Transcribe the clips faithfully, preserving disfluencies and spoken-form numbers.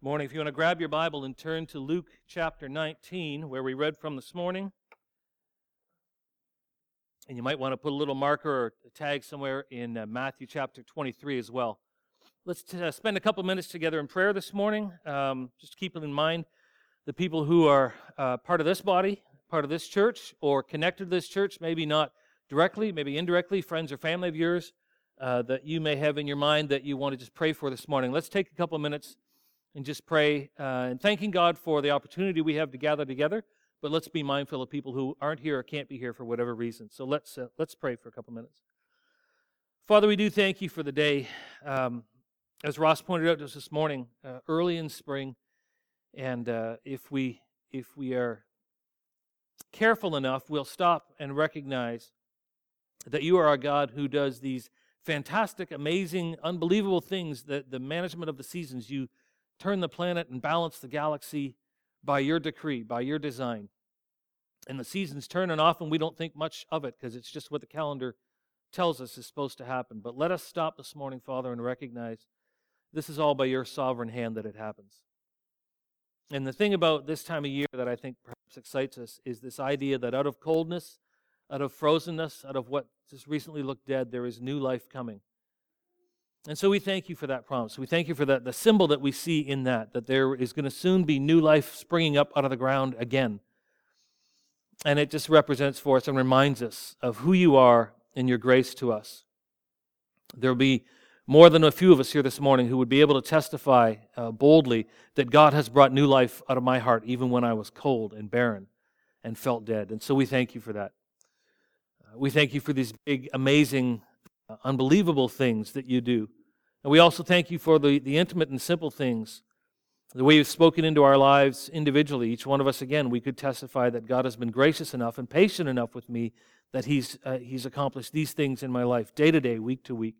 Morning. If you want to grab your Bible and turn to Luke chapter nineteen, where we read from this morning, and you might want to put a little marker or a tag somewhere in uh, Matthew chapter twenty-three as well. Let's t- uh, spend a couple minutes together in prayer this morning, um, just keeping in mind the people who are uh, part of this body, part of this church, or connected to this church, maybe not directly, maybe indirectly, friends or family of yours uh, that you may have in your mind that you want to just pray for this morning. Let's take a couple minutes and just pray, uh, and thanking God for the opportunity we have to gather together. But let's be mindful of people who aren't here or can't be here for whatever reason. So let's uh, let's pray for a couple minutes. Father, we do thank you for the day. Um, as Ross pointed out to us this morning, uh, early in spring, and uh, if we if we are careful enough, we'll stop and recognize that you are a God who does these fantastic, amazing, unbelievable things. That the management of the seasons, you turn the planet and balance the galaxy by your decree, by your design. And the seasons turn, and often we don't think much of it because it's just what the calendar tells us is supposed to happen. But let us stop this morning, Father, and recognize this is all by your sovereign hand that it happens. And the thing about this time of year that I think perhaps excites us is this idea that out of coldness, out of frozenness, out of what just recently looked dead, there is new life coming. And so we thank you for that promise. We thank you for that, the symbol that we see in that, that there is going to soon be new life springing up out of the ground again. And it just represents for us and reminds us of who you are and your grace to us. There will be more than a few of us here this morning who would be able to testify uh, boldly that God has brought new life out of my heart, even when I was cold and barren and felt dead. And so we thank you for that. Uh, we thank you for these big, amazing, uh, unbelievable things that you do. And we also thank you for the, the intimate and simple things, the way you've spoken into our lives individually. Each one of us, again, we could testify that God has been gracious enough and patient enough with me that He's uh, He's accomplished these things in my life, day to day, week to week.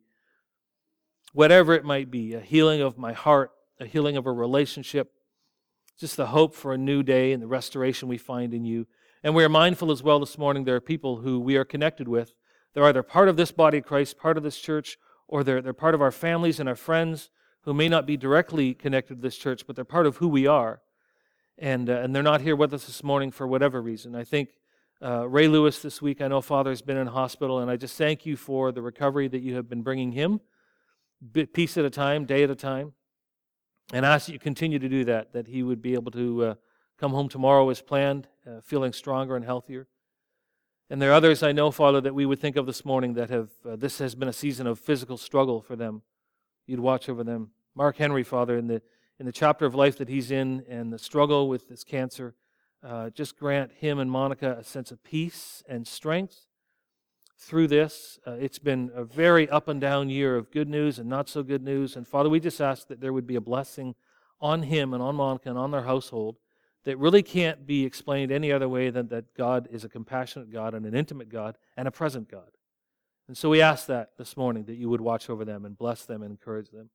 Whatever it might be, a healing of my heart, a healing of a relationship, just the hope for a new day and the restoration we find in you. And we are mindful as well this morning, there are people who we are connected with. They're either part of this body of Christ, part of this church, or they're, they're part of our families and our friends who may not be directly connected to this church, but they're part of who we are. And uh, and they're not here with us this morning for whatever reason. I think uh, Ray Lewis this week, I know Father has been in hospital, and I just thank you for the recovery that you have been bringing him, piece at a time, day at a time. And I ask that you continue to do that, that he would be able to uh, come home tomorrow as planned, uh, feeling stronger and healthier. And there are others I know, Father, that we would think of this morning that have, uh, this has been a season of physical struggle for them. You'd watch over them. Mark Henry, Father, in the in the chapter of life that he's in and the struggle with this cancer, uh, just grant him and Monica a sense of peace and strength through this. Uh, it's been a very up and down year of good news and not so good news. And Father, we just ask that there would be a blessing on him and on Monica and on their household that really can't be explained any other way than that God is a compassionate God and an intimate God and a present God. And so we ask that this morning, that you would watch over them and bless them and encourage them.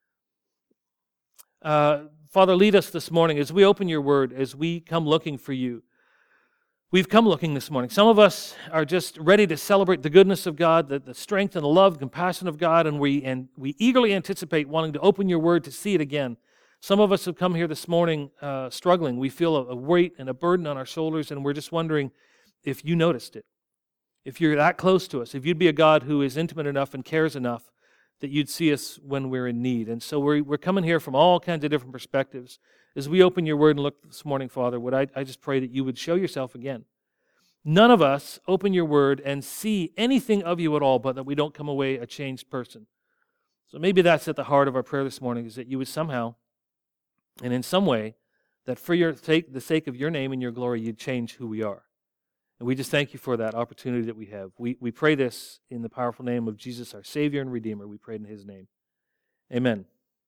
Uh, Father, lead us this morning as we open your word, as we come looking for you. We've come looking this morning. Some of us are just ready to celebrate the goodness of God, the, the strength and the love, the compassion of God, and we and we eagerly anticipate wanting to open your word to see it again. Some of us have come here this morning uh, struggling. We feel a, a weight and a burden on our shoulders, and we're just wondering if you noticed it. If you're that close to us, if you'd be a God who is intimate enough and cares enough that you'd see us when we're in need. And so we're, we're coming here from all kinds of different perspectives. As we open your word and look this morning, Father, would I, I just pray that you would show yourself again. None of us open your word and see anything of you at all, but that we don't come away a changed person. So maybe that's at the heart of our prayer this morning, is that you would somehow and in some way, that for your sake, the sake of your name and your glory, you'd change who we are. And we just thank you for that opportunity that we have. We we pray this in the powerful name of Jesus, our Savior and Redeemer. We pray in His name. Amen.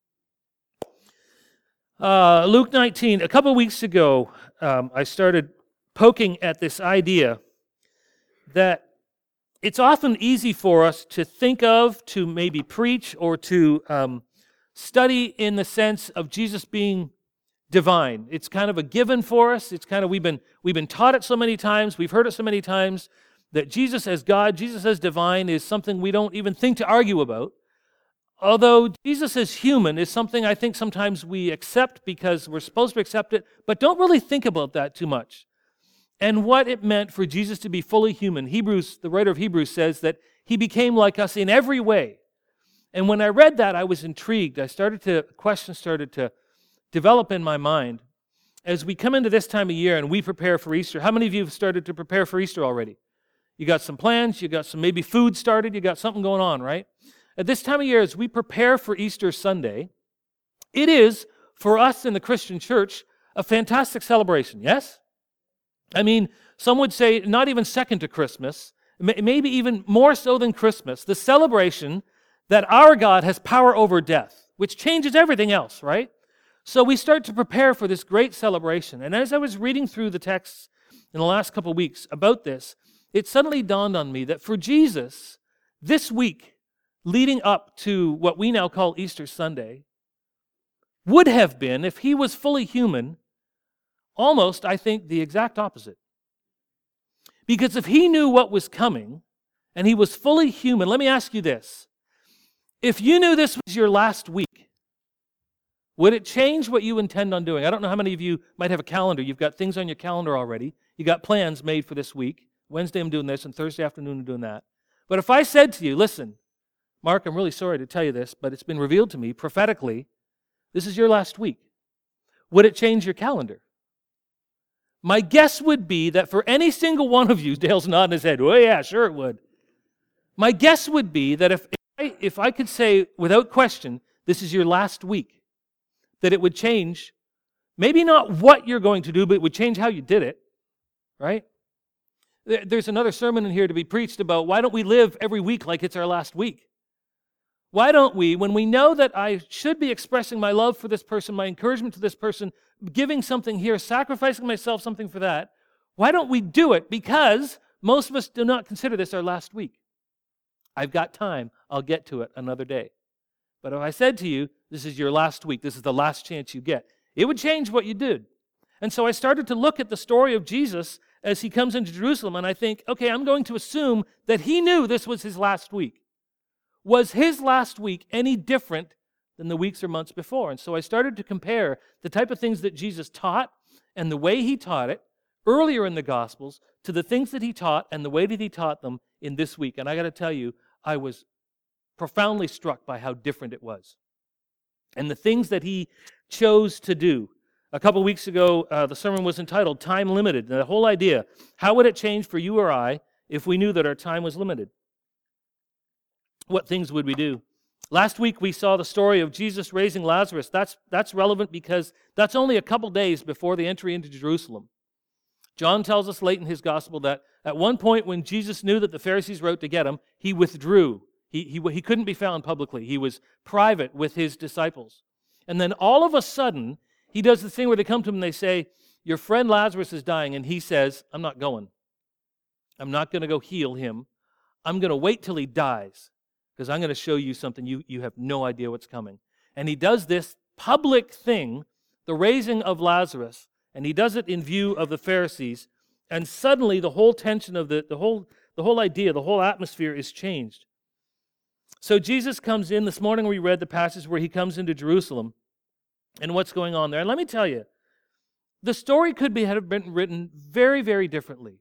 Uh, Luke nineteen, a couple of weeks ago, um, I started poking at this idea that it's often easy for us to think of, to maybe preach, or to um, study in the sense of Jesus being divine. It's kind of a given for us. It's kind of, we've been we've been taught it so many times, we've heard it so many times, that Jesus as God, Jesus as divine is something we don't even think to argue about. although Jesus is human, is something I think sometimes we accept because we're supposed to accept it, but don't really think about that too much. And what it meant for Jesus to be fully human. Hebrews, the writer of Hebrews says that he became like us in every way. And when I read that, I was intrigued. I started to, questions started to develop in my mind. As we come into this time of year and we prepare for Easter, how many of you have started to prepare for Easter already? You got some plans, you got some maybe food started, you got something going on, right? At this time of year, as we prepare for Easter Sunday, it is, for us in the Christian church, a fantastic celebration, yes? I mean, some would say not even second to Christmas, maybe even more so than Christmas, the celebration that our God has power over death, which changes everything else, right? So we start to prepare for this great celebration. And as I was reading through the texts in the last couple of weeks about this, it suddenly dawned on me that for Jesus, this week leading up to what we now call Easter Sunday would have been, if he was fully human, almost, I think, the exact opposite. Because if he knew what was coming and he was fully human, let me ask you this. If you knew this was your last week, would it change what you intend on doing? I don't know how many of you might have a calendar. You've got things on your calendar already. You got plans made for this week. Wednesday I'm doing this, and Thursday afternoon I'm doing that. But if I said to you, listen, Mark, I'm really sorry to tell you this, but it's been revealed to me prophetically, this is your last week. Would it change your calendar? My guess would be that for any single one of you, Dale's nodding his head, oh yeah, sure it would. My guess would be that if I, if I could say without question, this is your last week, that it would change, maybe not what you're going to do, but it would change how you did it, right? There's another sermon in here to be preached about why don't we live every week like it's our last week? Why don't we, when we know that I should be expressing my love for this person, my encouragement to this person, giving something here, sacrificing myself something for that, why don't we do it? Because most of us do not consider this our last week. I've got time. I'll get to it another day. But if I said to you, this is your last week, this is the last chance you get, it would change what you did. And so I started to look at the story of Jesus as he comes into Jerusalem, and I think, okay, I'm going to assume that he knew this was his last week. Was his last week any different than the weeks or months before? And so I started to compare the type of things that Jesus taught and the way he taught it earlier in the Gospels to the things that he taught and the way that he taught them in this week. And I got to tell you, I was profoundly struck by how different it was. And the things that he chose to do. A couple weeks ago, uh, the sermon was entitled Time Limited. And the whole idea, how would it change for you or I if we knew that our time was limited? What things would we do? Last week we saw the story of Jesus raising Lazarus. That's, that's relevant because that's only a couple days before the entry into Jerusalem. John tells us late in his gospel that at one point when Jesus knew that the Pharisees were out to get him, he withdrew. He, he, he couldn't be found publicly. He was private with his disciples. And then all of a sudden, he does the thing where they come to him and they say, your friend Lazarus is dying. And he says, I'm not going. I'm not going to go heal him. I'm going to wait till he dies because I'm going to show you something you, you have no idea what's coming. And he does this public thing, the raising of Lazarus, and he does it in view of the Pharisees. And suddenly the whole tension of the, the whole the whole idea, the whole atmosphere is changed. So Jesus comes in. This morning we read the passage where he comes into Jerusalem and what's going on there. And let me tell you, the story could be, have been written very, very differently.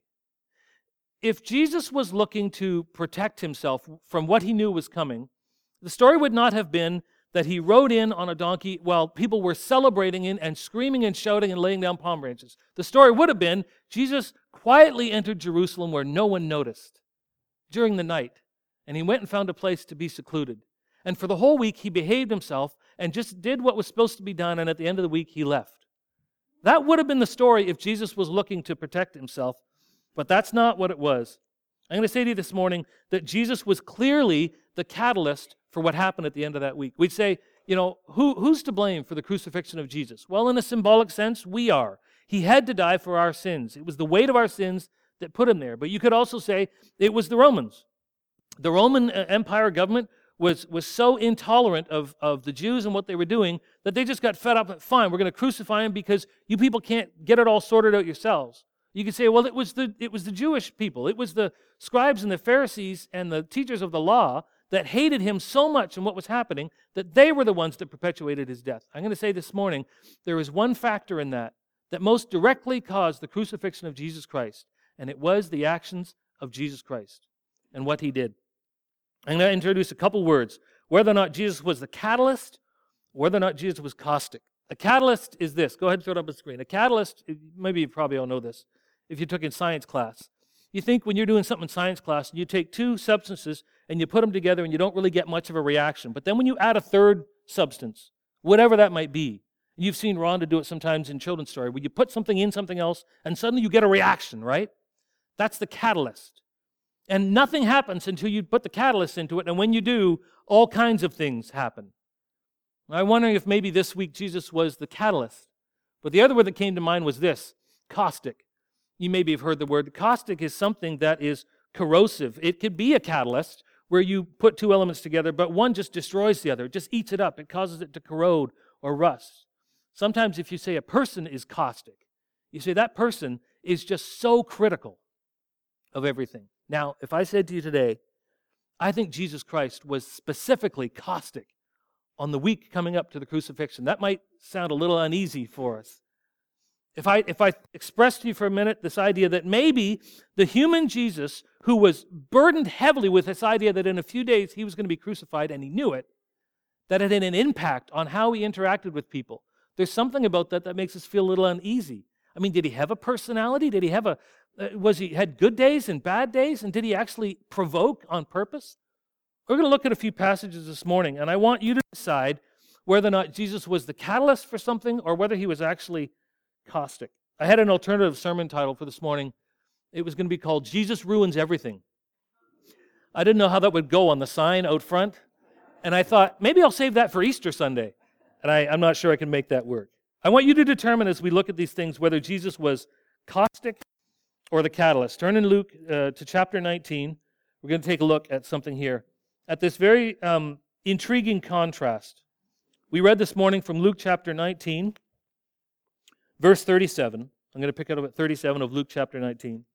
If Jesus was looking to protect himself from what he knew was coming, the story would not have been that he rode in on a donkey while people were celebrating in and screaming and shouting and laying down palm branches. The story would have been Jesus quietly entered Jerusalem where no one noticed during the night, and he went and found a place to be secluded. And for the whole week, he behaved himself and just did what was supposed to be done, and at the end of the week, he left. That would have been the story if Jesus was looking to protect himself, but that's not what it was. I'm going to say to you this morning that Jesus was clearly the catalyst for what happened at the end of that week. We'd say, you know, who, who's to blame for the crucifixion of Jesus? Well, in a symbolic sense, we are. He had to die for our sins. It was the weight of our sins that put him there. But you could also say it was the Romans. The Roman Empire government was, was so intolerant of, of the Jews and what they were doing that they just got fed up. Fine, we're going to crucify him because you people can't get it all sorted out yourselves. You could say, well, it was the it was the Jewish people. It was the scribes and the Pharisees and the teachers of the law that hated him so much and what was happening that they were the ones that perpetuated his death. I'm going to say this morning, there is one factor in that that most directly caused the crucifixion of Jesus Christ, and it was the actions of Jesus Christ and what he did. I'm going to introduce a couple words, whether or not Jesus was the catalyst, whether or not Jesus was caustic. A catalyst is this. Go ahead and throw it up on the screen. A catalyst, maybe you probably all know this, if you took in science class. You think when you're doing something in science class, you take two substances and you put them together and you don't really get much of a reaction. But then when you add a third substance, whatever that might be, you've seen Rhonda do it sometimes in children's story, where you put something in something else and suddenly you get a reaction, right? That's the catalyst. And nothing happens until you put the catalyst into it, and when you do, all kinds of things happen. I'm wondering if maybe this week Jesus was the catalyst. But the other word that came to mind was this, caustic. You maybe have heard the word. Caustic is something that is corrosive. It could be a catalyst where you put two elements together, but one just destroys the other. It just eats it up. It causes it to corrode or rust. Sometimes if you say a person is caustic, you say that person is just so critical of everything. Now, if I said to you today, I think Jesus Christ was specifically caustic on the week coming up to the crucifixion, that might sound a little uneasy for us. If I, if I express to you for a minute this idea that maybe the human Jesus, who was burdened heavily with this idea that in a few days he was going to be crucified, and he knew it, that it had an impact on how he interacted with people. There's something about that that makes us feel a little uneasy. I mean, did he have a personality? Did he have a, uh, was he had good days and bad days? And did he actually provoke on purpose? We're going to look at a few passages this morning, and I want you to decide whether or not Jesus was the catalyst for something or whether he was actually caustic. I had an alternative sermon title for this morning. It was going to be called Jesus Ruins Everything. I didn't know how that would go on the sign out front, and I thought, maybe I'll save that for Easter Sunday. And I, I'm not sure I can make that work. I want you to determine as we look at these things whether Jesus was caustic or the catalyst. Turn in Luke uh, to chapter nineteen. We're going to take a look at something here. At this very um, intriguing contrast. We read this morning from Luke chapter nineteen, verse thirty-seven. I'm going to pick it up at thirty-seven of Luke chapter nineteen.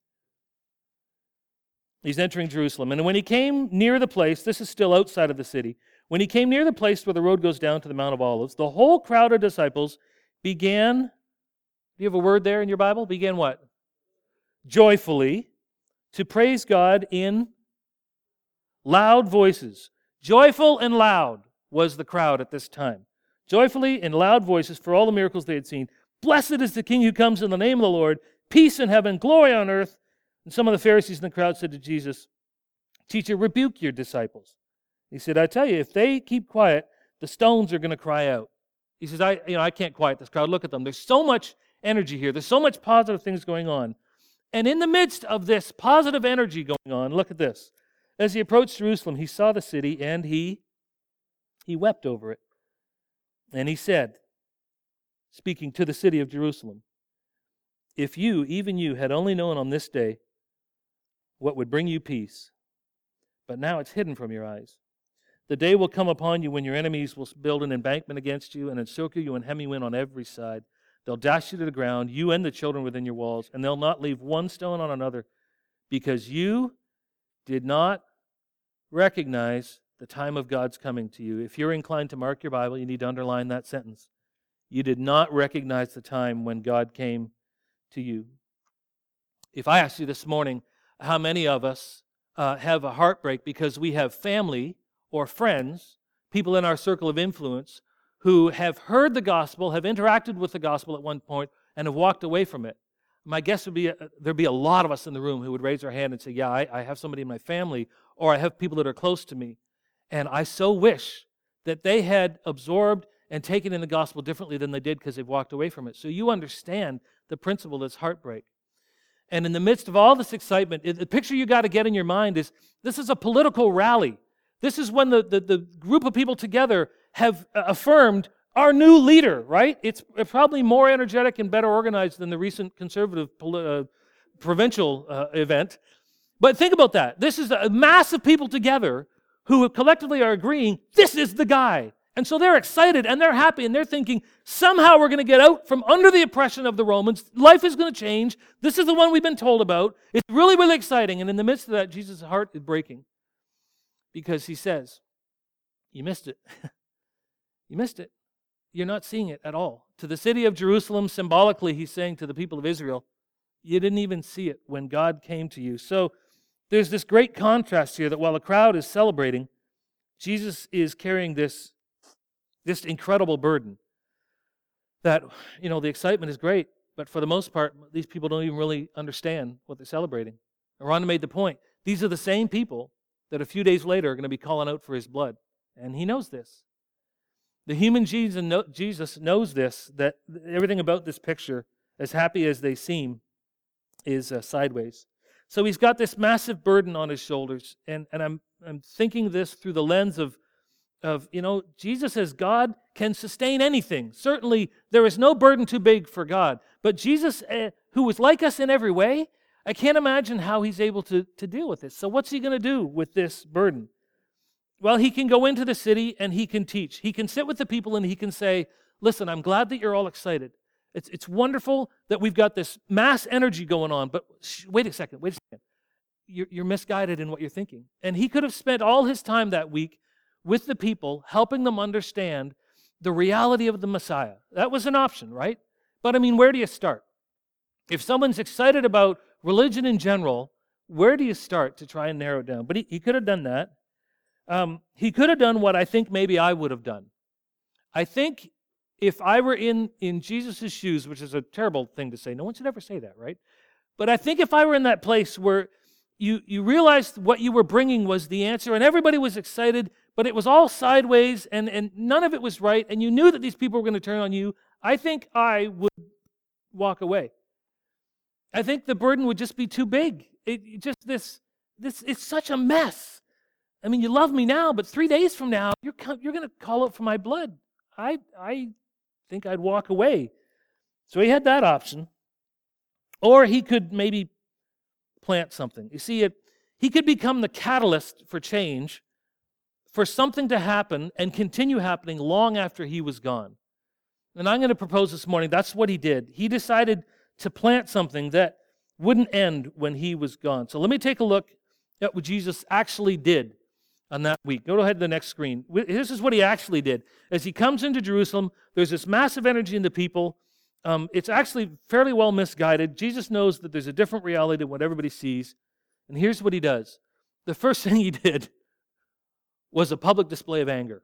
He's entering Jerusalem. And when he came near the place, this is still outside of the city, when he came near the place where the road goes down to the Mount of Olives, the whole crowd of disciples began, do you have a word there in your Bible? Began what? Joyfully to praise God in loud voices. Joyful and loud was the crowd at this time. Joyfully in loud voices for all the miracles they had seen. Blessed is the King who comes in the name of the Lord. Peace in heaven, glory on earth. And some of the Pharisees in the crowd said to Jesus, Teacher, rebuke your disciples. He said, I tell you, if they keep quiet, the stones are going to cry out. He says, I, you know, I can't quiet this crowd. Look at them. There's so much energy here. There's so much positive things going on. And in the midst of this positive energy going on, look at this. As he approached Jerusalem, he saw the city and he, he wept over it. And he said, speaking to the city of Jerusalem, if you, even you, had only known on this day what would bring you peace, but now it's hidden from your eyes. The day will come upon you when your enemies will build an embankment against you and encircle you and hem you in on every side. They'll dash you to the ground, you and the children within your walls, and they'll not leave one stone on another, because you did not recognize the time of God's coming to you. If you're inclined to mark your Bible, you need to underline that sentence. You did not recognize the time when God came to you. If I asked you this morning how many of us uh, have a heartbreak because we have family or friends, people in our circle of influence, who have heard the gospel, have interacted with the gospel at one point, and have walked away from it, my guess would be a, there'd be a lot of us in the room who would raise our hand and say, yeah, I, I have somebody in my family, or I have people that are close to me, and I so wish that they had absorbed and taken in the gospel differently than they did because they've walked away from it. So you understand the principle that's heartbreak. And in the midst of all this excitement, the picture you got to get in your mind is this is a political rally. This is when the, the, the group of people together have affirmed our new leader, right? It's probably more energetic and better organized than the recent conservative uh, provincial uh, event. But think about that. This is a mass of people together who collectively are agreeing, this is the guy. And so they're excited and they're happy and they're thinking, somehow we're going to get out from under the oppression of the Romans. Life is going to change. This is the one we've been told about. It's really, really exciting. And in the midst of that, Jesus' heart is breaking. because he says, you missed it. You missed it. You're not seeing it at all. To the city of Jerusalem, symbolically, he's saying to the people of Israel, you didn't even see it when God came to you. So there's this great contrast here that while the crowd is celebrating, Jesus is carrying this, this incredible burden that, you know, the excitement is great, but for the most part, these people don't even really understand what they're celebrating. Rhonda made the point. These are the same people that a few days later are going to be calling out for his blood. And he knows this. The human Jesus knows this, that everything about this picture, as happy as they seem, is uh, sideways. So he's got this massive burden on his shoulders, and, and I'm I'm thinking this through the lens of, of, you know, Jesus as God can sustain anything. Certainly, there is no burden too big for God. But Jesus, uh, who was like us in every way, I can't imagine how he's able to, to deal with this. So what's he going to do with this burden? Well, he can go into the city and he can teach. He can sit with the people and he can say, listen, I'm glad that you're all excited. It's, it's wonderful that we've got this mass energy going on, but sh- wait a second, wait a second. You're, you're misguided in what you're thinking. And he could have spent all his time that week with the people, helping them understand the reality of the Messiah. That was an option, right? But I mean, where do you start? If someone's excited about religion in general, where do you start to try and narrow it down? But he, he could have done that. Um, he could have done what I think maybe I would have done. I think if I were in, in Jesus' shoes, which is a terrible thing to say, no one should ever say that, right? But I think if I were in that place where you, you realized what you were bringing was the answer and everybody was excited, but it was all sideways and, and none of it was right, and you knew that these people were going to turn on you, I think I would walk away. I think the burden would just be too big. It just this, this it's such a mess. I mean, you love me now, but three days from now, you're you're going to call out for my blood. I I think I'd walk away. So he had that option. Or he could maybe plant something. You see, it, he could become the catalyst for change, for something to happen and continue happening long after he was gone. And I'm going to propose this morning, that's what he did. He decided to plant something that wouldn't end when he was gone. So let me take a look at what Jesus actually did on that week. Go ahead to the next screen. This is what he actually did. As he comes into Jerusalem, there's this massive energy in the people. Um, it's actually fairly well misguided. Jesus knows that there's a different reality than what everybody sees. And here's what he does. The first thing he did was a public display of anger.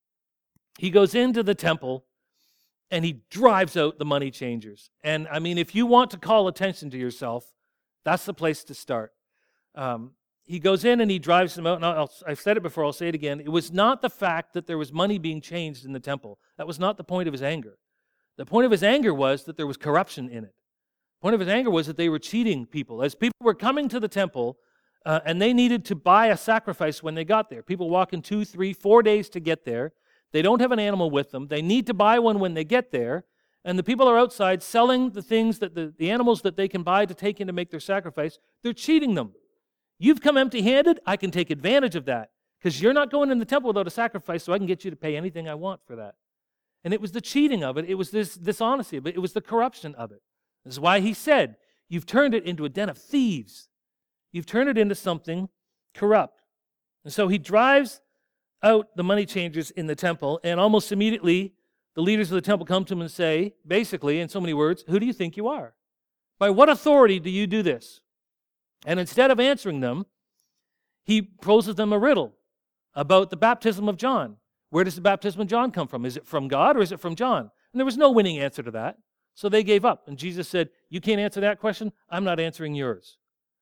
He goes into the temple and he drives out the money changers. And I mean, if you want to call attention to yourself, that's the place to start. Um, He goes in and he drives them out. And I'll, I've said it before, I'll say it again. It was not the fact that there was money being changed in the temple. That was not the point of his anger. The point of his anger was that there was corruption in it. The point of his anger was that they were cheating people. As people were coming to the temple uh, and they needed to buy a sacrifice when they got there. People walking two, three, four days to get there. They don't have an animal with them. They need to buy one when they get there. And the people are outside selling the things, that the, the animals that they can buy to take in to make their sacrifice. They're cheating them. You've come empty-handed, I can take advantage of that because you're not going in the temple without a sacrifice, so I can get you to pay anything I want for that. And it was the cheating of it. It was this dishonesty of it. It was the corruption of it. This is why he said, you've turned it into a den of thieves. You've turned it into something corrupt. And so he drives out the money changers in the temple, and almost immediately the leaders of the temple come to him and say, basically, in so many words, who do you think you are? By what authority do you do this? And instead of answering them, he poses them a riddle about the baptism of John. Where does the baptism of John come from? Is it from God or is it from John? And there was no winning answer to that. So they gave up. And Jesus said, you can't answer that question? I'm not answering yours.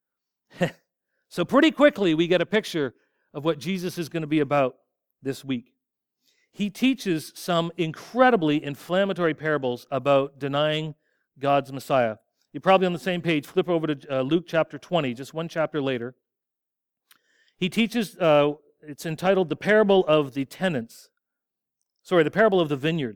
So pretty quickly, we get a picture of what Jesus is going to be about this week. He teaches some incredibly inflammatory parables about denying God's Messiah. You're probably on the same page. Flip over to uh, Luke chapter twenty, just one chapter later. He teaches, uh, it's entitled The Parable of the Tenants. Sorry, the Parable of the Vineyard.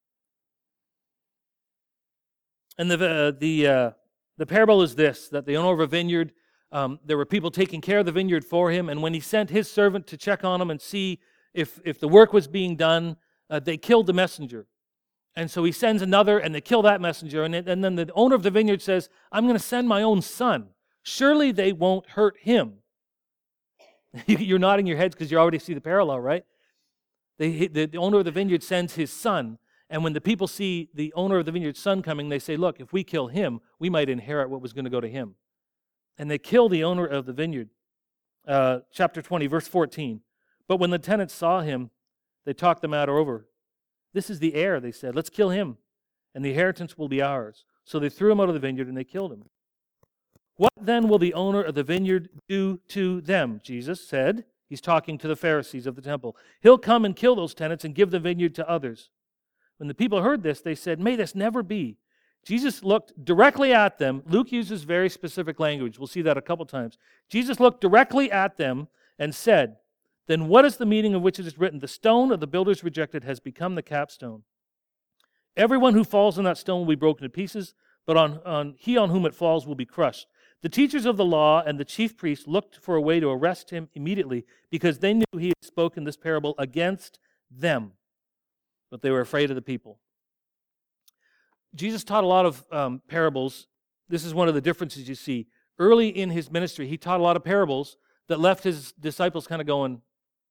And the uh, the uh, the parable is this, that the owner of a vineyard, um, there were people taking care of the vineyard for him, and when he sent his servant to check on him and see if, if the work was being done, uh, they killed the messenger. And so he sends another, and they kill that messenger. And, it, and then the owner of the vineyard says, I'm going to send my own son. Surely they won't hurt him. You're nodding your heads because you already see the parallel, right? They, the, the owner of the vineyard sends his son, and when the people see the owner of the vineyard's son coming, they say, look, if we kill him, we might inherit what was going to go to him. And they kill the owner of the vineyard. Uh, chapter twenty, verse fourteen. But when the tenants saw him, they talked the matter over. This is the heir, they said. Let's kill him, and the inheritance will be ours. So they threw him out of the vineyard, and they killed him. What then will the owner of the vineyard do to them? Jesus said. He's talking to the Pharisees of the temple. He'll come and kill those tenants and give the vineyard to others. When the people heard this, they said, may this never be. Jesus looked directly at them. Luke uses very specific language. We'll see that a couple times. Jesus looked directly at them and said, then what is the meaning of which it is written? The stone of the builders rejected has become the capstone. Everyone who falls on that stone will be broken to pieces, but on, on he on whom it falls will be crushed. The teachers of the law and the chief priests looked for a way to arrest him immediately because they knew he had spoken this parable against them, but they were afraid of the people. Jesus taught a lot of um, parables. This is one of the differences you see. Early in his ministry, he taught a lot of parables that left his disciples kind of going,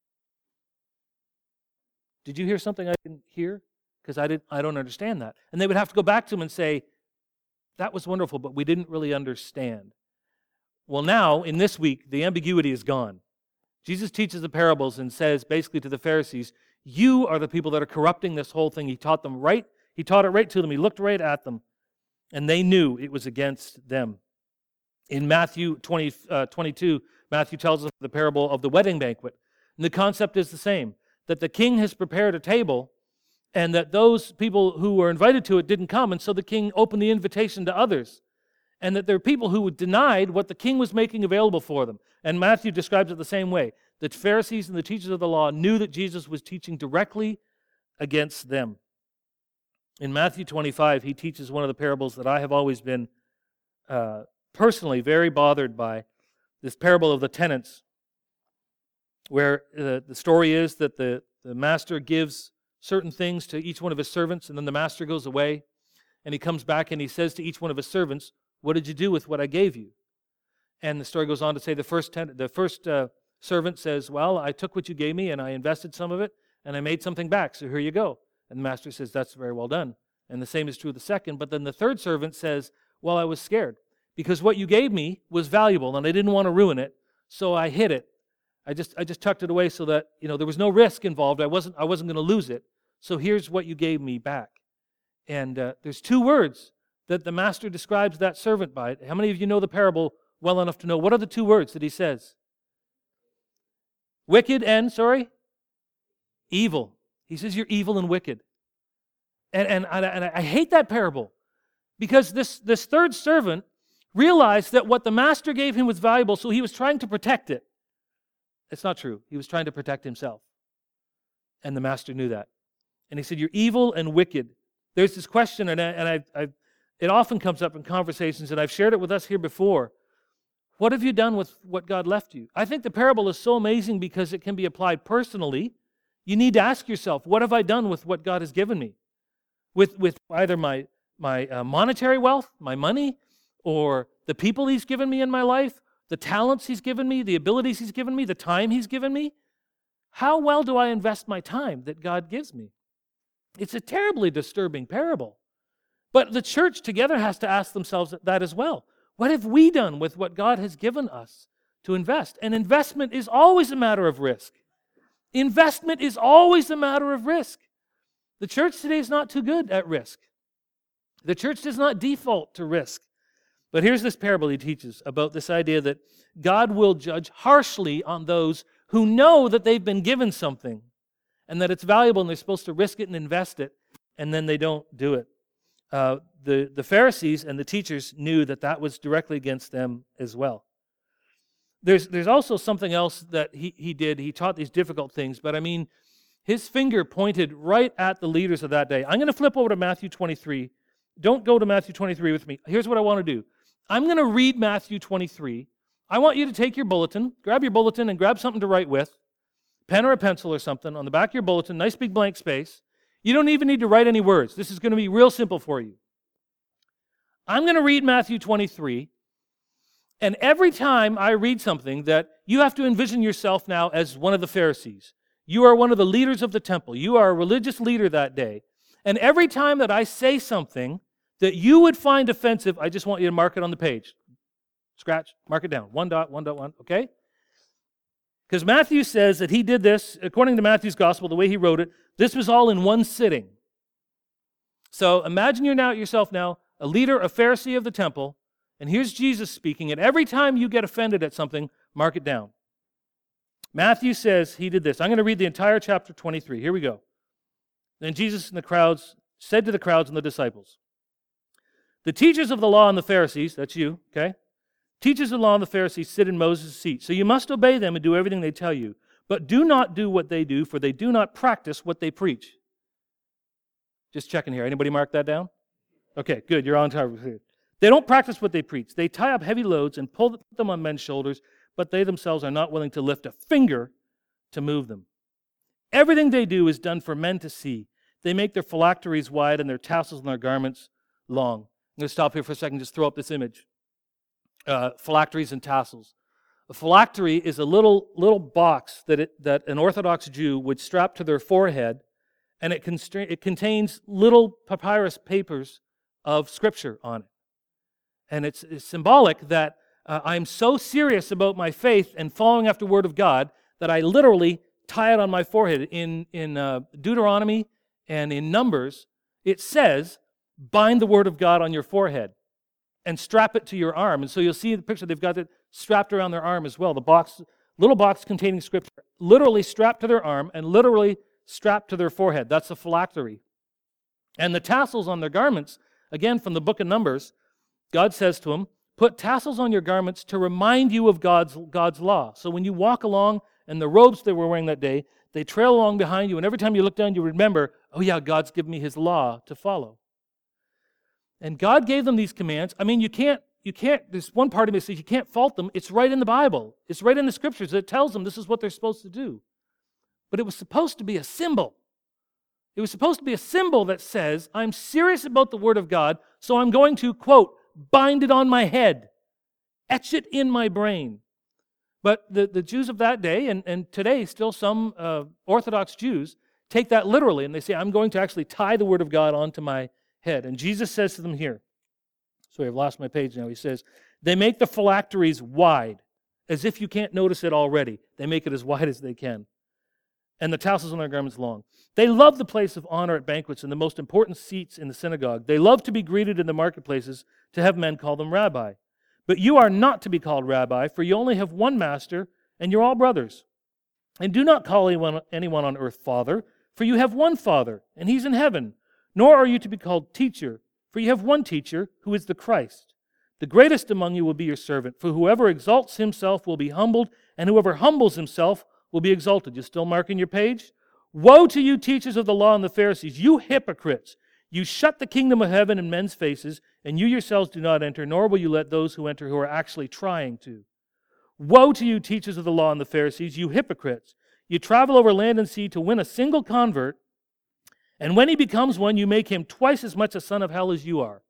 did you hear something I didn't hear? Because I didn't, I don't understand that. And they would have to go back to him and say, that was wonderful, but we didn't really understand. Well, now, in this week, the ambiguity is gone. Jesus teaches the parables and says basically to the Pharisees, you are the people that are corrupting this whole thing. He taught them right, he taught it right to them. He looked right at them, and they knew it was against them. In Matthew twenty, uh, twenty-two, Matthew tells us the parable of the wedding banquet. And the concept is the same, that the king has prepared a table, and that those people who were invited to it didn't come, and so the king opened the invitation to others. And that there are people who denied what the king was making available for them. And Matthew describes it the same way. The Pharisees and the teachers of the law knew that Jesus was teaching directly against them. In Matthew twenty-five, he teaches one of the parables that I have always been uh, personally very bothered by, this parable of the tenants, where uh, the story is that the, the master gives certain things to each one of his servants, and then the master goes away, and he comes back and he says to each one of his servants, what did you do with what I gave you? And the story goes on to say the first ten, the first uh, servant says, well, I took what you gave me and I invested some of it and I made something back, so here you go. And the master says, that's very well done. And the same is true of the second. But then the third servant says, well, I was scared because what you gave me was valuable and I didn't want to ruin it, so I hid it. I just I just tucked it away so that, you know, there was no risk involved. I wasn't I wasn't going to lose it. So here's what you gave me back. And uh, there's two words that the master describes that servant by. How many of you know the parable well enough to know what are the two words that he says? Wicked and, sorry? Evil. He says you're evil and wicked. And, and, and I hate that parable because this, this third servant realized that what the master gave him was valuable, so he was trying to protect it. It's not true. He was trying to protect himself. And the master knew that. And he said, you're evil and wicked. There's this question, and, I, and I, I, it often comes up in conversations, and I've shared it with us here before. What have you done with what God left you? I think the parable is so amazing because it can be applied personally. You need to ask yourself, what have I done with what God has given me? With, with either my, my uh, monetary wealth, my money, or the people He's given me in my life, the talents He's given me, the abilities He's given me, the time He's given me. How well do I invest my time that God gives me? It's a terribly disturbing parable. But the church together has to ask themselves that as well. What have we done with what God has given us to invest? And investment is always a matter of risk. Investment is always a matter of risk. The church today is not too good at risk. The church does not default to risk. But here's this parable he teaches about this idea that God will judge harshly on those who know that they've been given something and that it's valuable and they're supposed to risk it and invest it, and then they don't do it. Uh, the, the Pharisees and the teachers knew that that was directly against them as well. There's, there's also something else that he, he did. He taught these difficult things, but I mean, his finger pointed right at the leaders of that day. I'm going to flip over to Matthew twenty-three. Don't go to Matthew twenty-three with me. Here's what I want to do. I'm going to read Matthew twenty-three. I want you to take your bulletin, grab your bulletin and grab something to write with, pen or a pencil or something on the back of your bulletin, nice big blank space. You don't even need to write any words. This is going to be real simple for you. I'm going to read Matthew twenty-three, and every time I read something that you have to envision yourself now as one of the Pharisees. You are one of the leaders of the temple. You are a religious leader that day. And every time that I say something that you would find offensive, I just want you to mark it on the page. Scratch, mark it down. One dot, one dot, one, okay? Because Matthew says that he did this, according to Matthew's gospel, the way he wrote it, this was all in one sitting. So imagine you're now yourself now, a leader, a Pharisee of the temple, and here's Jesus speaking, and every time you get offended at something, mark it down. Matthew says he did this. I'm going to read the entire chapter twenty-three. Here we go. Then Jesus and the crowds said to the crowds and the disciples, the teachers of the law and the Pharisees, that's you, okay? Teachers of the law and the Pharisees sit in Moses' seat. So you must obey them and do everything they tell you. But do not do what they do, for they do not practice what they preach. Just checking here. Anybody mark that down? Okay, good. You're on target. They don't practice what they preach. They tie up heavy loads and pull them on men's shoulders, but they themselves are not willing to lift a finger to move them. Everything they do is done for men to see. They make their phylacteries wide and their tassels on their garments long. I'm going to stop here for a second, just throw up this image. Uh, phylacteries and tassels. A phylactery is a little little box that it, that an Orthodox Jew would strap to their forehead, and it, constra- it contains little papyrus papers of Scripture on it. And it's, it's symbolic that uh, I'm so serious about my faith and following after the Word of God that I literally tie it on my forehead. In, in uh, Deuteronomy and in Numbers, it says, bind the Word of God on your forehead and strap it to your arm. And so you'll see the picture, they've got it strapped around their arm as well. The box, little box containing Scripture, literally strapped to their arm and literally strapped to their forehead. That's a phylactery. And the tassels on their garments, again from the book of Numbers, God says to them, put tassels on your garments to remind you of God's, God's law. So when you walk along, and the robes they were wearing that day, they trail along behind you, and every time you look down, you remember, oh yeah, God's given me His law to follow. And God gave them these commands. I mean, you can't, you can't, there's one part of me that says you can't fault them. It's right in the Bible. It's right in the Scriptures. It tells them this is what they're supposed to do. But it was supposed to be a symbol. It was supposed to be a symbol that says, I'm serious about the Word of God, so I'm going to, quote, bind it on my head, etch it in my brain. But the, the Jews of that day, and, and today still some uh, Orthodox Jews, take that literally, and they say, I'm going to actually tie the Word of God onto my head. And Jesus says to them here, sorry, I've lost my page now. He says, they make the phylacteries wide, as if you can't notice it already. They make it as wide as they can. And the tassels on their garments long. They love the place of honor at banquets and the most important seats in the synagogue. They love to be greeted in the marketplaces, to have men call them rabbi. But you are not to be called rabbi, for you only have one master, and you're all brothers. And do not call anyone, anyone on earth father, for you have one Father, and He's in heaven. Nor are you to be called teacher, for you have one teacher, who is the Christ. The greatest among you will be your servant, for whoever exalts himself will be humbled, and whoever humbles himself will be exalted. You still marking your page? Woe to you, teachers of the law and the Pharisees, you hypocrites! You shut the kingdom of heaven in men's faces, and you yourselves do not enter, nor will you let those who enter who are actually trying to. Woe to you, teachers of the law and the Pharisees, you hypocrites! You travel over land and sea to win a single convert, and when he becomes one, you make him twice as much a son of hell as you are.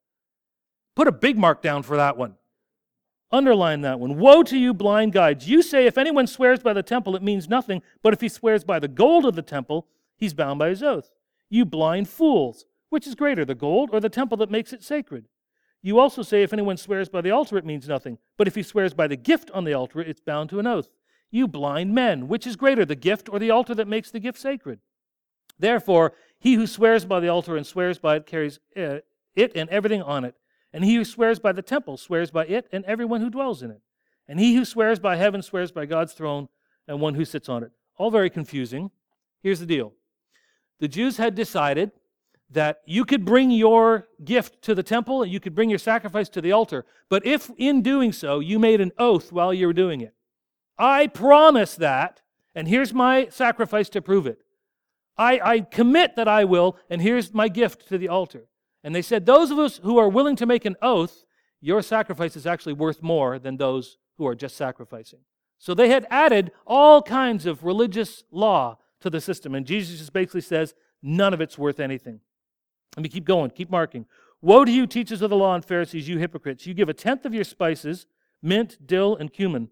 Put a big mark down for that one. Underline that one. Woe to you, blind guides! You say if anyone swears by the temple, it means nothing, but if he swears by the gold of the temple, he's bound by his oath. You blind fools! Which is greater, the gold or the temple that makes it sacred? You also say if anyone swears by the altar, it means nothing, but if he swears by the gift on the altar, it's bound to an oath. You blind men! Which is greater, the gift or the altar that makes the gift sacred? Therefore, he who swears by the altar and swears by it carries uh, it and everything on it. And he who swears by the temple swears by it and everyone who dwells in it. And he who swears by heaven swears by God's throne and one who sits on it. All very confusing. Here's the deal. The Jews had decided that you could bring your gift to the temple and you could bring your sacrifice to the altar, but if in doing so you made an oath while you were doing it, I promise that, and here's my sacrifice to prove it. I, I commit that I will, and here's my gift to the altar. And they said, those of us who are willing to make an oath, your sacrifice is actually worth more than those who are just sacrificing. So they had added all kinds of religious law to the system, and Jesus just basically says, none of it's worth anything. Let me keep going, keep marking. Woe to you, teachers of the law and Pharisees, you hypocrites! You give a tenth of your spices, mint, dill, and cumin,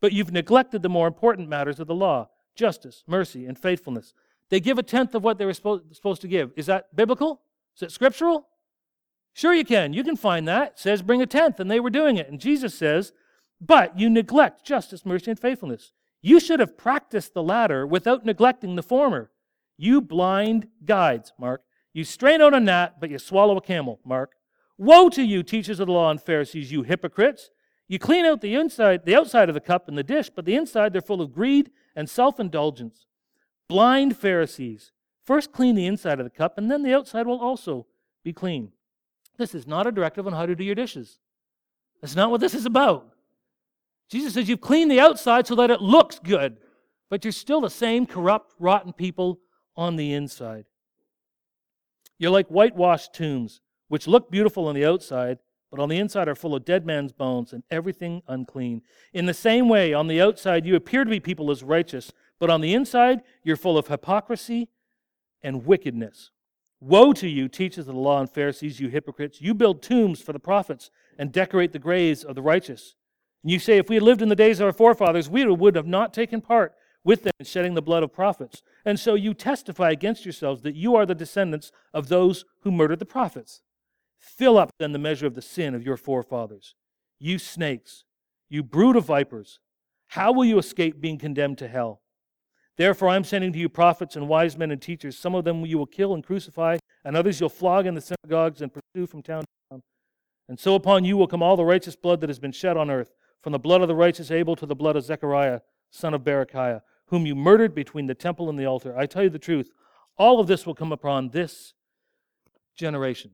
but you've neglected the more important matters of the law, justice, mercy, and faithfulness. They give a tenth of what they were supposed, supposed to give. Is that biblical? Is it scriptural? Sure you can. You can find that. It says bring a tenth, and they were doing it. And Jesus says, but you neglect justice, mercy, and faithfulness. You should have practiced the latter without neglecting the former. You blind guides, Mark. You strain out a gnat, but you swallow a camel, Mark. Woe to you, teachers of the law and Pharisees, you hypocrites! You clean out the inside, the outside of the cup and the dish, but the inside they're full of greed and self-indulgence. Blind Pharisees, first clean the inside of the cup, and then the outside will also be clean. This is not a directive on how to do your dishes. That's not what this is about. Jesus says you've cleaned the outside so that it looks good, but you're still the same corrupt, rotten people on the inside. You're like whitewashed tombs, which look beautiful on the outside, but on the inside are full of dead man's bones and everything unclean. In the same way, on the outside you appear to be people as righteous, but on the inside you're full of hypocrisy and wickedness. Woe to you, teachers of the law and Pharisees, you hypocrites! You build tombs for the prophets and decorate the graves of the righteous. And you say, if we had lived in the days of our forefathers, we would have not taken part with them in shedding the blood of prophets. And so you testify against yourselves that you are the descendants of those who murdered the prophets. Fill up then the measure of the sin of your forefathers. You snakes, you brood of vipers, how will you escape being condemned to hell? Therefore I am sending to you prophets and wise men and teachers. Some of them you will kill and crucify, and others you'll flog in the synagogues and pursue from town to town. And so upon you will come all the righteous blood that has been shed on earth, from the blood of the righteous Abel to the blood of Zechariah, son of Berechiah, whom you murdered between the temple and the altar. I tell you the truth, all of this will come upon this generation.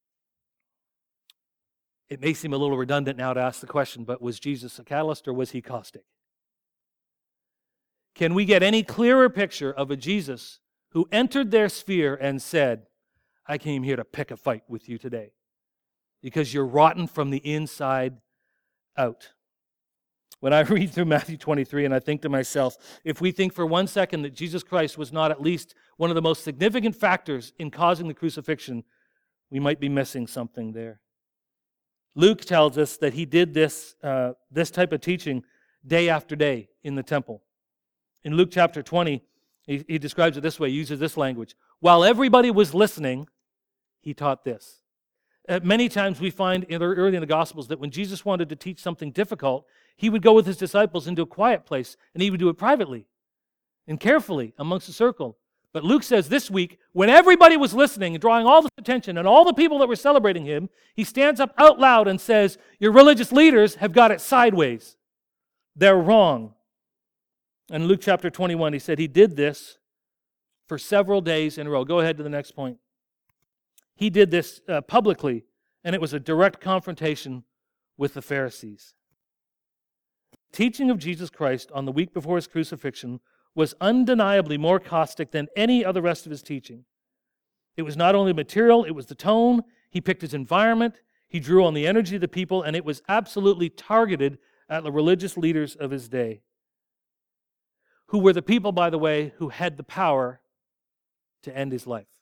It may seem a little redundant now to ask the question, but was Jesus a catalyst or was he caustic? Can we get any clearer picture of a Jesus who entered their sphere and said, I came here to pick a fight with you today because you're rotten from the inside out? When I read through Matthew twenty-three and I think to myself, if we think for one second that Jesus Christ was not at least one of the most significant factors in causing the crucifixion, we might be missing something there. Luke tells us that he did this, uh, this type of teaching day after day in the temple. In Luke chapter twenty, he, he describes it this way, he uses this language. While everybody was listening, he taught this. Uh, many times we find in, early in the Gospels that when Jesus wanted to teach something difficult, he would go with his disciples into a quiet place, and he would do it privately and carefully amongst the circle. But Luke says this week, when everybody was listening and drawing all this attention and all the people that were celebrating him, he stands up out loud and says, your religious leaders have got it sideways. They're wrong. In Luke chapter twenty-one, he said he did this for several days in a row. Go ahead to the next point. He did this uh, publicly, and it was a direct confrontation with the Pharisees. Teaching of Jesus Christ on the week before his crucifixion was undeniably more caustic than any of the rest of his teaching. It was not only material, it was the tone. He picked his environment. He drew on the energy of the people, and it was absolutely targeted at the religious leaders of his day, who were the people, by the way, who had the power to end his life.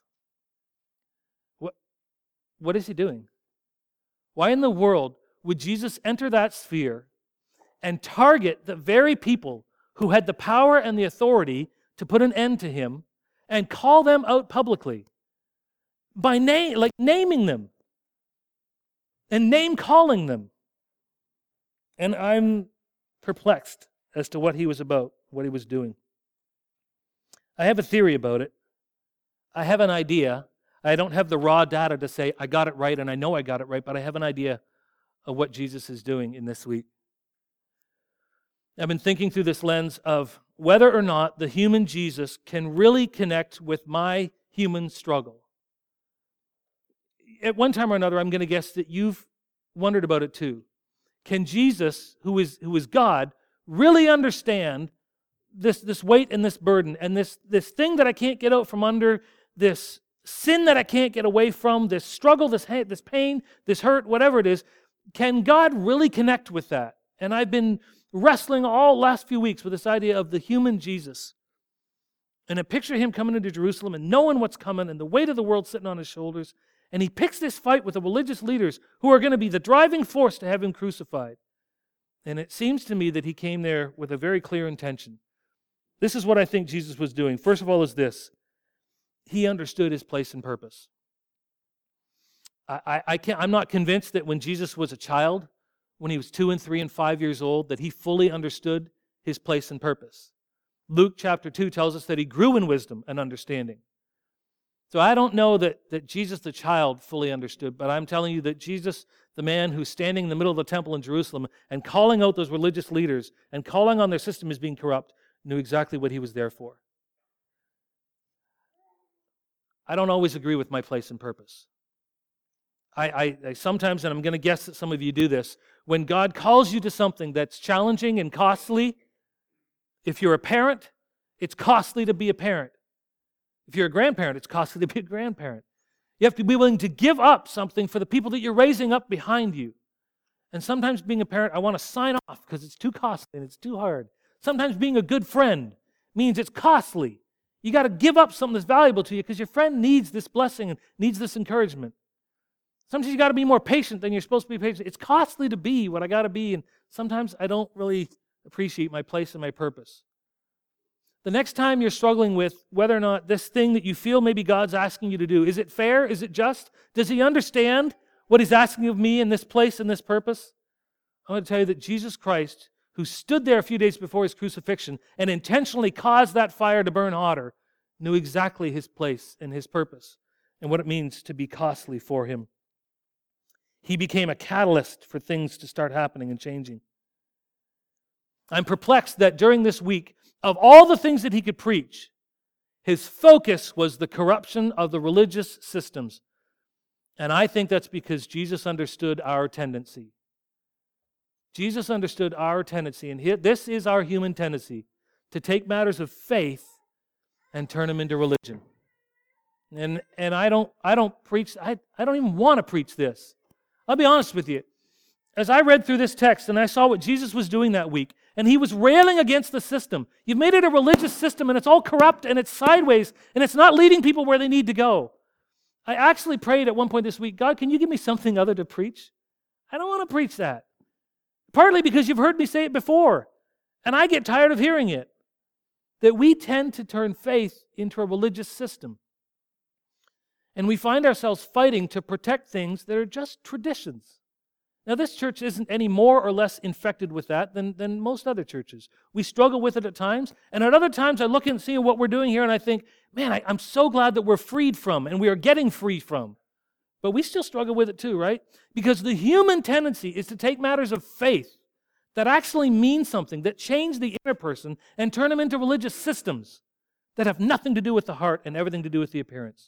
What, what is he doing? Why in the world would Jesus enter that sphere and target the very people who had the power and the authority to put an end to him and call them out publicly by name, like naming them and name calling them? And I'm perplexed as to what he was about, what he was doing. I have a theory about it. I have an idea. I don't have the raw data to say I got it right and I know I got it right, but I have an idea of what Jesus is doing in this week. I've been thinking through this lens of whether or not the human Jesus can really connect with my human struggle. At one time or another, I'm going to guess that you've wondered about it too. Can Jesus, who is who is God, really understand this, this weight and this burden and this, this thing that I can't get out from under, this sin that I can't get away from, this struggle, this, this pain, this hurt, whatever it is? Can God really connect with that? And I've been wrestling all last few weeks with this idea of the human Jesus. And I picture him coming into Jerusalem and knowing what's coming and the weight of the world sitting on his shoulders. And he picks this fight with the religious leaders who are going to be the driving force to have him crucified. And it seems to me that he came there with a very clear intention. This is what I think Jesus was doing. First of all is this. He understood his place and purpose. I, I, I can't, I'm not convinced that when Jesus was a child, when he was two and three and five years old, that he fully understood his place and purpose. Luke chapter two tells us that he grew in wisdom and understanding. So I don't know that, that Jesus the child fully understood, but I'm telling you that Jesus, the man who's standing in the middle of the temple in Jerusalem and calling out those religious leaders and calling on their system as being corrupt, knew exactly what he was there for. I don't always agree with my place and purpose. I, I, I sometimes, and I'm going to guess that some of you do this, when God calls you to something that's challenging and costly, if you're a parent, it's costly to be a parent. If you're a grandparent, it's costly to be a grandparent. You have to be willing to give up something for the people that you're raising up behind you. And sometimes being a parent, I want to sign off because it's too costly and it's too hard. Sometimes being a good friend means it's costly. You got to give up something that's valuable to you because your friend needs this blessing and needs this encouragement. Sometimes you got to be more patient than you're supposed to be patient. It's costly to be what I got to be, and sometimes I don't really appreciate my place and my purpose. The next time you're struggling with whether or not this thing that you feel maybe God's asking you to do, is it fair? Is it just? Does He understand what He's asking of me in this place and this purpose? I want to tell you that Jesus Christ, who stood there a few days before His crucifixion and intentionally caused that fire to burn hotter, knew exactly His place and His purpose and what it means to be costly for Him. He became a catalyst for things to start happening and changing. I'm perplexed that during this week, of all the things that he could preach, his focus was the corruption of the religious systems. And I think that's because Jesus understood our tendency. Jesus understood our tendency, and this is our human tendency, to take matters of faith and turn them into religion. And and I don't I don't preach, I, I don't even want to preach this. I'll be honest with you. As I read through this text and I saw what Jesus was doing that week, and he was railing against the system. You've made it a religious system, and it's all corrupt, and it's sideways, and it's not leading people where they need to go. I actually prayed at one point this week, God, can you give me something other to preach? I don't want to preach that. Partly because you've heard me say it before, and I get tired of hearing it. That we tend to turn faith into a religious system. And we find ourselves fighting to protect things that are just traditions. Now, this church isn't any more or less infected with that than, than most other churches. We struggle with it at times, and at other times I look and see what we're doing here and I think, man, I, I'm so glad that we're freed from and we are getting free from. But we still struggle with it too, right? Because the human tendency is to take matters of faith that actually mean something, that change the inner person and turn them into religious systems that have nothing to do with the heart and everything to do with the appearance.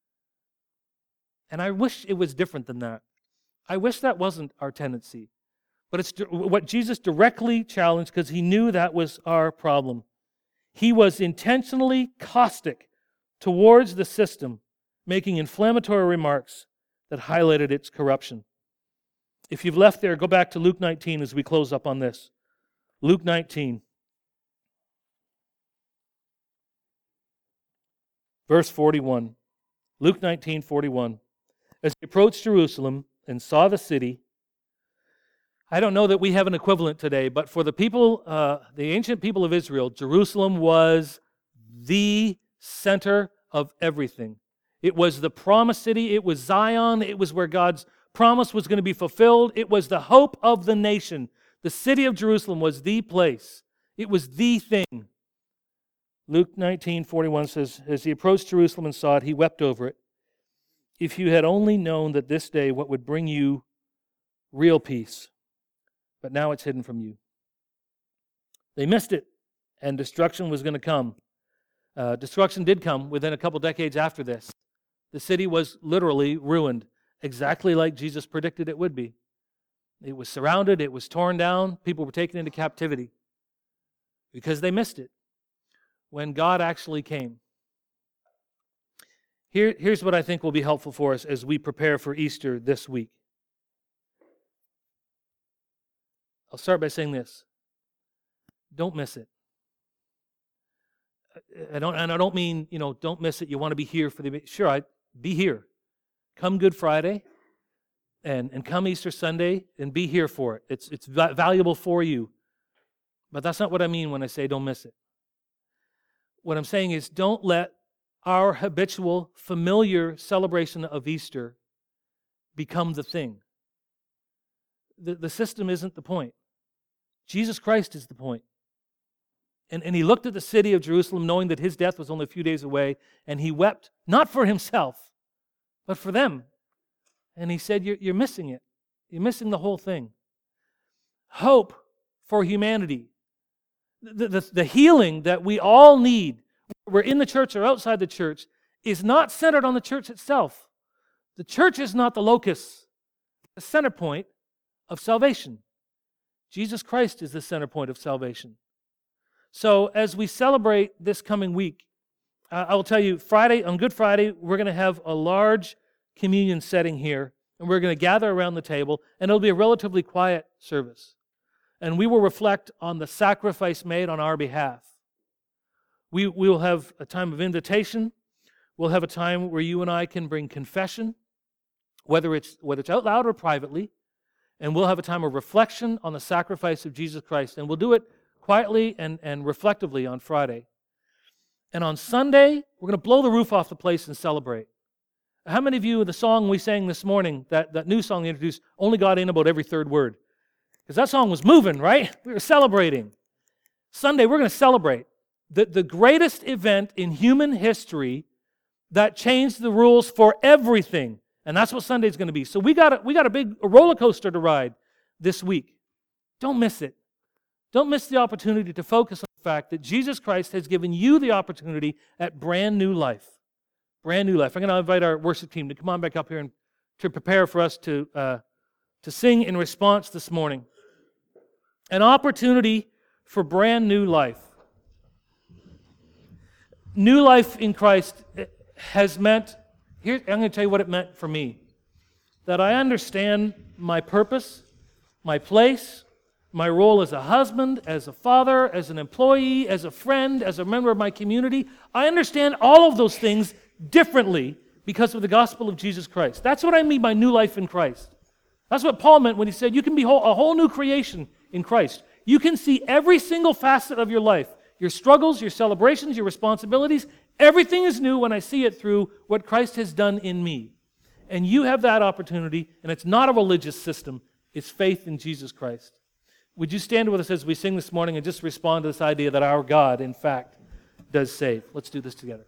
And I wish it was different than that. I wish that wasn't our tendency. But it's what Jesus directly challenged because he knew that was our problem. He was intentionally caustic towards the system, making inflammatory remarks that highlighted its corruption. If you've left there, go back to Luke nineteen as we close up on this. Luke nineteen. Verse forty-one. Luke nineteen, forty-one. As he approached Jerusalem and saw the city, I don't know that we have an equivalent today, but for the people, uh, the ancient people of Israel, Jerusalem was the center of everything. It was the promised city. It was Zion. It was where God's promise was going to be fulfilled. It was the hope of the nation. The city of Jerusalem was the place. It was the thing. Luke nineteen, forty-one says, as he approached Jerusalem and saw it, he wept over it. If you had only known that this day what would bring you real peace, but now it's hidden from you. They missed it, and destruction was going to come. Uh, destruction did come within a couple decades after this. The city was literally ruined, exactly like Jesus predicted it would be. It was surrounded, it was torn down, people were taken into captivity because they missed it when God actually came. Here, here's what I think will be helpful for us as we prepare for Easter this week. I'll start by saying this. Don't miss it. I don't, and I don't mean, you know, don't miss it. You want to be here for the... Sure, I be here. Come Good Friday and, and come Easter Sunday and be here for it. It's, it's va- valuable for you. But that's not what I mean when I say don't miss it. What I'm saying is don't let our habitual, familiar celebration of Easter become the thing. The, the system isn't the point. Jesus Christ is the point. And, and he looked at the city of Jerusalem knowing that his death was only a few days away, and he wept not for himself, but for them. And he said, you're, you're missing it. You're missing the whole thing. Hope for humanity. The, the, the healing that we all need, we're in the church or outside the church, is not centered on the church itself. The church is not the locus, the center point of salvation. Jesus Christ is the center point of salvation. So as we celebrate this coming week, uh, I will tell you, Friday, on Good Friday, we're going to have a large communion setting here, and we're going to gather around the table, and it'll be a relatively quiet service. And we will reflect on the sacrifice made on our behalf. We, we will have a time of invitation. We'll have a time where you and I can bring confession, whether it's, whether it's out loud or privately. And we'll have a time of reflection on the sacrifice of Jesus Christ. And we'll do it quietly and, and reflectively on Friday. And on Sunday, we're going to blow the roof off the place and celebrate. How many of you, the song we sang this morning, that, that new song we introduced, only got in about every third word? Because that song was moving, right? We were celebrating. Sunday, we're going to celebrate the, the greatest event in human history that changed the rules for everything. And that's what Sunday's going to be. So we got a, we got a big roller coaster to ride this week. Don't miss it. Don't miss the opportunity to focus on the fact that Jesus Christ has given you the opportunity at brand new life. Brand new life. I'm going to invite our worship team to come on back up here and to prepare for us to, uh, to sing in response this morning. An opportunity for brand new life. New life in Christ has meant, here, I'm going to tell you what it meant for me. That I understand my purpose, my place, my role as a husband, as a father, as an employee, as a friend, as a member of my community. I understand all of those things differently because of the gospel of Jesus Christ. That's what I mean by new life in Christ. That's what Paul meant when he said you can be a whole new creation in Christ. You can see every single facet of your life, your struggles, your celebrations, your responsibilities. Everything is new when I see it through what Christ has done in me. And you have that opportunity, and it's not a religious system. It's faith in Jesus Christ. Would you stand with us as we sing this morning and just respond to this idea that our God, in fact, does save? Let's do this together.